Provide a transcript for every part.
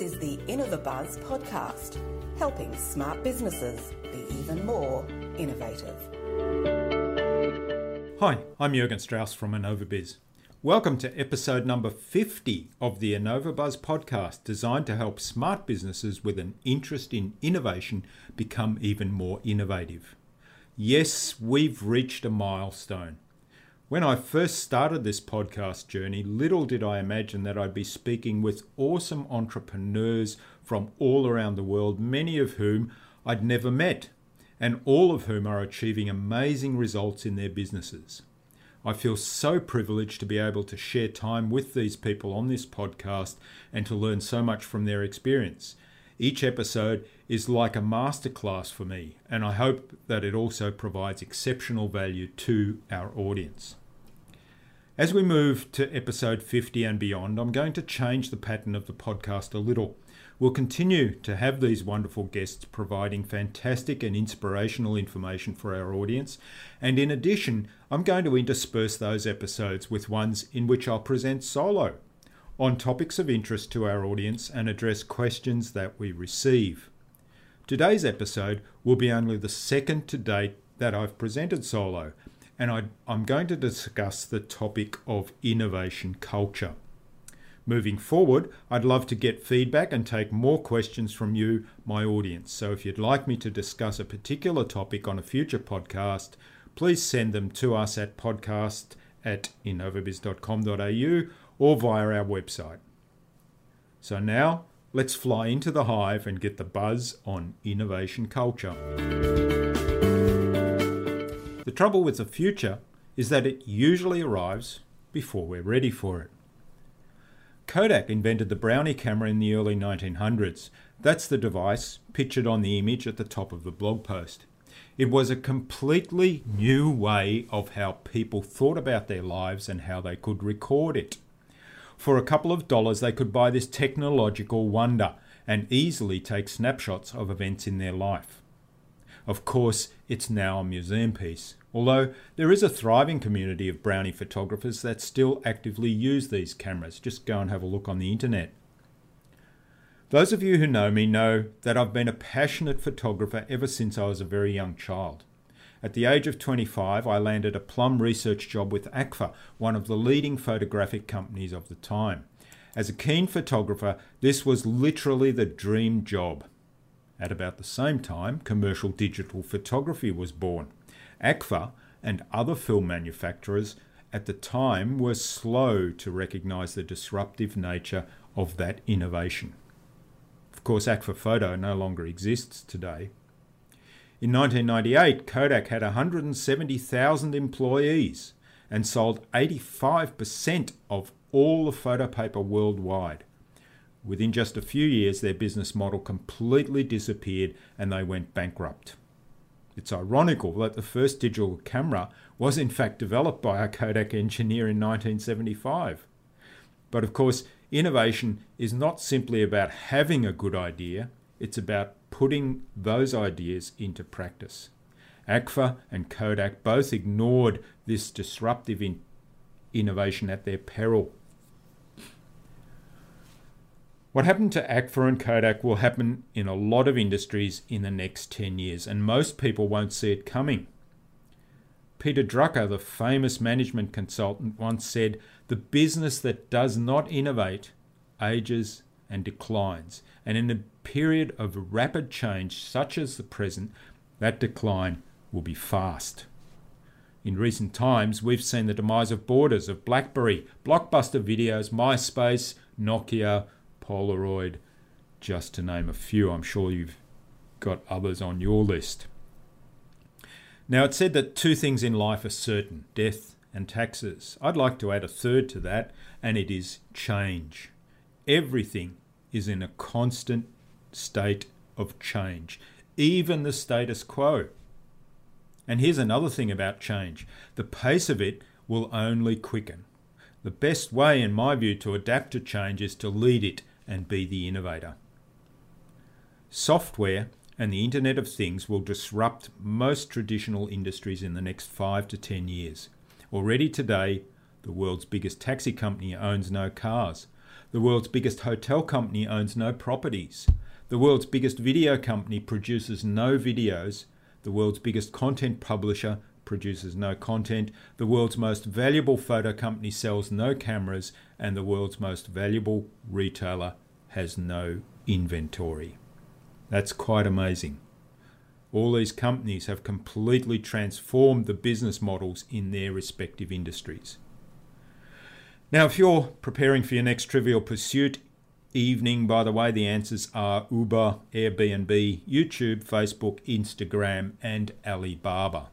is the InnovaBuzz podcast, helping smart businesses be even more innovative. Hi, I'm Jürgen Strauss from InnovaBiz. Welcome to episode number 50 of the InnovaBuzz podcast, designed to help smart businesses with an interest in innovation become even more innovative. Yes, we've reached a milestone. When I first started this podcast journey, little did I imagine that I'd be speaking with awesome entrepreneurs from all around the world, many of whom I'd never met, and all of whom are achieving amazing results in their businesses. I feel so privileged to be able to share time with these people on this podcast and to learn so much from their experience. Each episode is like a masterclass for me, and I hope that it also provides exceptional value to our audience. As we move to episode 50 and beyond, I'm going to change the pattern of the podcast a little. We'll continue to have these wonderful guests providing fantastic and inspirational information for our audience, and in addition, I'm going to intersperse those episodes with ones in which I'll present solo on topics of interest to our audience and address questions that we receive. Today's episode will be only the second to date that I've presented solo, and I'm going to discuss the topic of innovation culture. Moving forward, I'd love to get feedback and take more questions from you, my audience. So if you'd like me to discuss a particular topic on a future podcast, please send them to us at podcast@innovabiz.com.au or via our website. So now, let's fly into the hive and get the buzz on innovation culture. The trouble with the future is that it usually arrives before we're ready for it. Kodak invented the Brownie camera in the early 1900s. That's the device pictured on the image at the top of the blog post. It was a completely new way of how people thought about their lives and how they could record it. For a couple of dollars, they could buy this technological wonder and easily take snapshots of events in their life. Of course, it's now a museum piece, although there is a thriving community of Brownie photographers that still actively use these cameras. Just go and have a look on the internet. Those of you who know me know that I've been a passionate photographer ever since I was a very young child. At the age of 25, I landed a plum research job with Agfa, one of the leading photographic companies of the time. As a keen photographer, this was literally the dream job. At about the same time, commercial digital photography was born. Agfa and other film manufacturers at the time were slow to recognize the disruptive nature of that innovation. Of course, Agfa Photo no longer exists today. In 1998, Kodak had 170,000 employees and sold 85% of all the photo paper worldwide. Within just a few years, their business model completely disappeared and they went bankrupt. It's ironical that the first digital camera was in fact developed by a Kodak engineer in 1975. But of course, innovation is not simply about having a good idea, it's about putting those ideas into practice. Agfa and Kodak both ignored this disruptive innovation at their peril. What happened to Agfa and Kodak will happen in a lot of industries in the next 10 years, and most people won't see it coming. Peter Drucker, the famous management consultant, once said, "The business that does not innovate ages and declines, and in a period of rapid change such as the present, that decline will be fast." In recent times, we've seen the demise of Borders, of BlackBerry, Blockbuster Videos, MySpace, Nokia, Polaroid, just to name a few. I'm sure you've got others on your list. Now, it's said that two things in life are certain, death and taxes. I'd like to add a third to that, and it is change. Everything is in a constant state of change, even the status quo. And here's another thing about change. The pace of it will only quicken. The best way, in my view, to adapt to change is to lead it and be the innovator. Software and the Internet of Things will disrupt most traditional industries in the next 5 to 10 years. Already today, the world's biggest taxi company owns no cars. The world's biggest hotel company owns no properties. The world's biggest video company produces no videos. The world's biggest content publisher produces no content. The world's most valuable photo company sells no cameras. And the world's most valuable retailer has no inventory. That's quite amazing. All these companies have completely transformed the business models in their respective industries. Now, if you're preparing for your next Trivial Pursuit evening, by the way, the answers are Uber, Airbnb, YouTube, Facebook, Instagram, and Alibaba.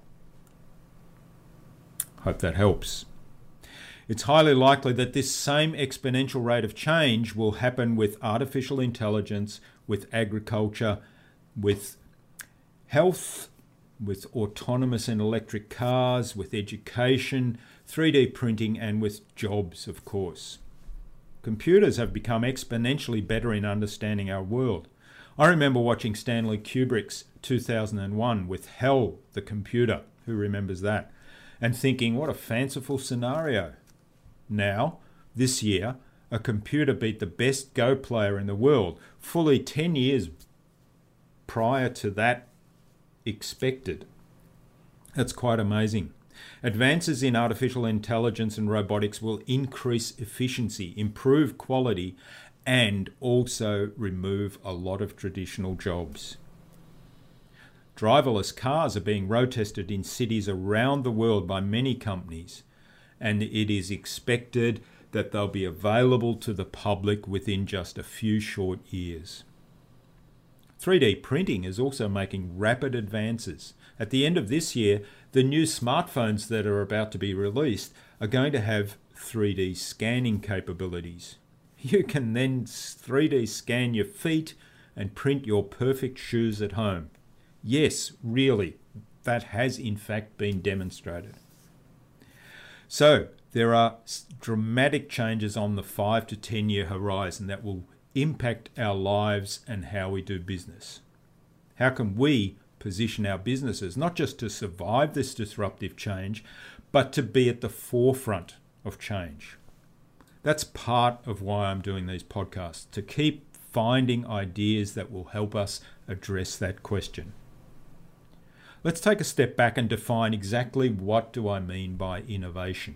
Hope that helps. It's highly likely that this same exponential rate of change will happen with artificial intelligence, with agriculture, with health, with autonomous and electric cars, with education, 3D printing, and with jobs, of course. Computers have become exponentially better in understanding our world. I remember watching Stanley Kubrick's 2001 with HAL, the computer. Who remembers that? And thinking, what a fanciful scenario. Now, this year, a computer beat the best Go player in the world, fully 10 years prior to that expected. That's quite amazing. Advances in artificial intelligence and robotics will increase efficiency, improve quality, and also remove a lot of traditional jobs. Driverless cars are being road tested in cities around the world by many companies, and it is expected that they'll be available to the public within just a few short years. 3D printing is also making rapid advances. At the end of this year, the new smartphones that are about to be released are going to have 3D scanning capabilities. You can then 3D scan your feet and print your perfect shoes at home. Yes, really, that has in fact been demonstrated. So, there are dramatic changes on the 5 to 10 year horizon that will impact our lives and how we do business. How can we position our businesses not just to survive this disruptive change, but to be at the forefront of change? That's part of why I'm doing these podcasts, to keep finding ideas that will help us address that question. Let's take a step back and define exactly what do I mean by innovation.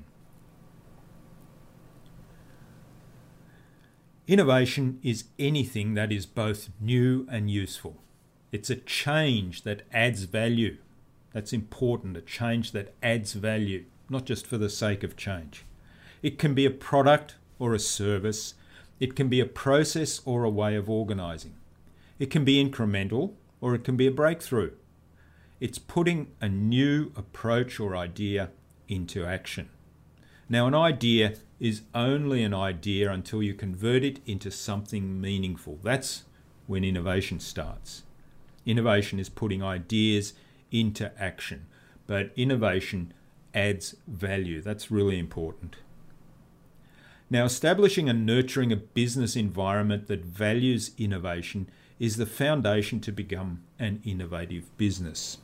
Innovation is anything that is both new and useful. It's a change that adds value. That's important, a change that adds value, not just for the sake of change. It can be a product or a service. It can be a process or a way of organising. It can be incremental or it can be a breakthrough. It's putting a new approach or idea into action. Now, an idea is only an idea until you convert it into something meaningful. That's when innovation starts. Innovation is putting ideas into action, but innovation adds value. That's really important. Now, establishing and nurturing a business environment that values innovation is the foundation to become an innovative business.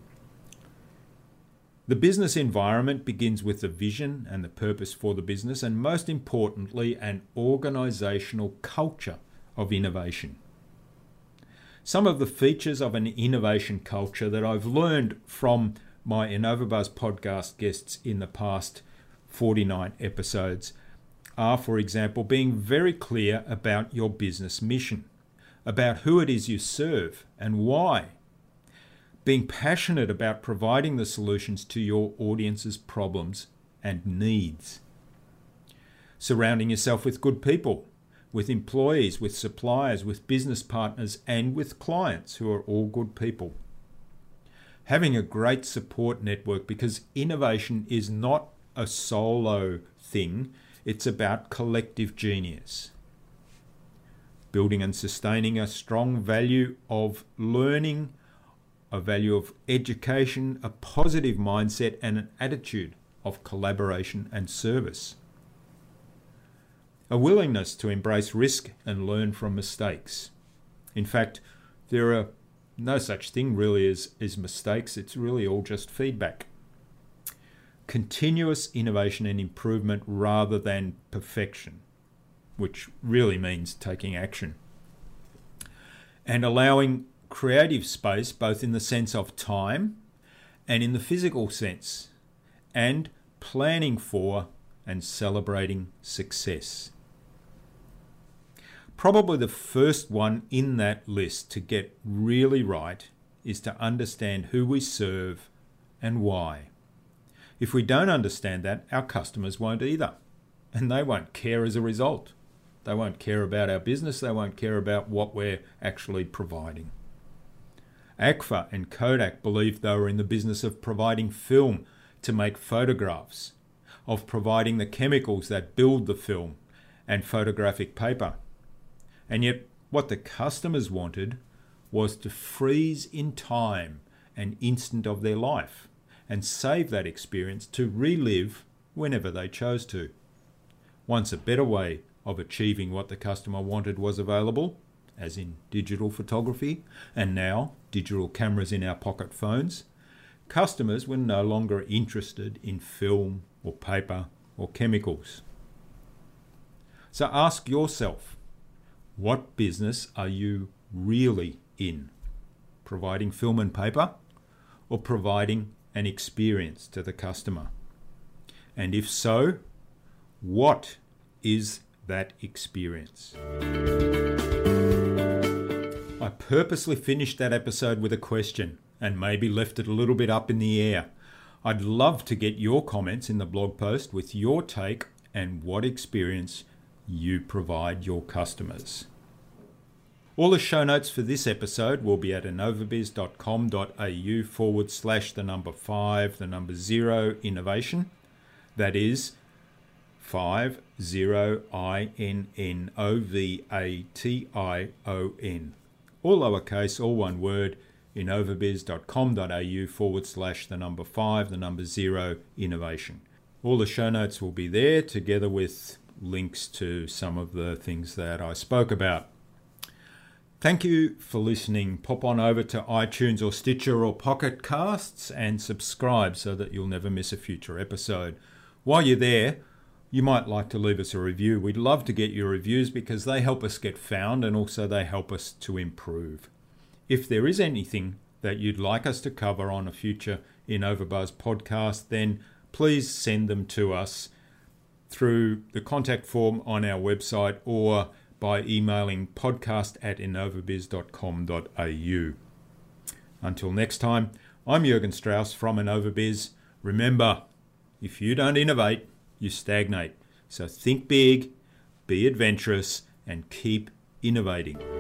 The business environment begins with the vision and the purpose for the business, and most importantly, an organisational culture of innovation. Some of the features of an innovation culture that I've learned from my InnovaBuzz podcast guests in the past 49 episodes are, for example, being very clear about your business mission, about who it is you serve and why. Being passionate about providing the solutions to your audience's problems and needs. Surrounding yourself with good people, with employees, with suppliers, with business partners, and with clients who are all good people. Having a great support network, because innovation is not a solo thing, it's about collective genius. Building and sustaining a strong value of learning, a value of education, a positive mindset, and an attitude of collaboration and service. A willingness to embrace risk and learn from mistakes. In fact, there are no such thing really as mistakes. It's really all just feedback. Continuous innovation and improvement rather than perfection. which really means taking action. And allowing creative space both in the sense of time and in the physical sense, and planning for and celebrating success. Probably the first one in that list to get really right is to understand who we serve and why. If we don't understand that, our customers won't either, and they won't care as a result. They won't care about our business, they won't care about what we're actually providing. Agfa and Kodak believed they were in the business of providing film to make photographs, of providing the chemicals that build the film and photographic paper. And yet what the customers wanted was to freeze in time an instant of their life and save that experience to relive whenever they chose to. Once a better way of achieving what the customer wanted was available, as in digital photography, and now digital cameras in our pocket phones, customers were no longer interested in film or paper or chemicals. So ask yourself, what business are you really in? Providing film and paper, or providing an experience to the customer? And if so, what is that experience? I purposely finished that episode with a question and maybe left it a little bit up in the air. I'd love to get your comments in the blog post with your take and what experience you provide your customers. All the show notes for this episode will be at innovabiz.com.au/5 innovation. That is 50INNOVATION. All lowercase, all one word, innovabiz.com.au/5 innovation. All the show notes will be there together with links to some of the things that I spoke about. Thank you for listening. Pop on over to iTunes or Stitcher or Pocket Casts and subscribe so that you'll never miss a future episode. While you're there, you might like to leave us a review. We'd love to get your reviews because they help us get found and also they help us to improve. If there is anything that you'd like us to cover on a future InnovaBuzz podcast, then please send them to us through the contact form on our website or by emailing podcast@innovabiz.com.au. Until next time, I'm Jürgen Strauss from InnovaBiz. Remember, if you don't innovate, you stagnate. So think big, be adventurous, and keep innovating.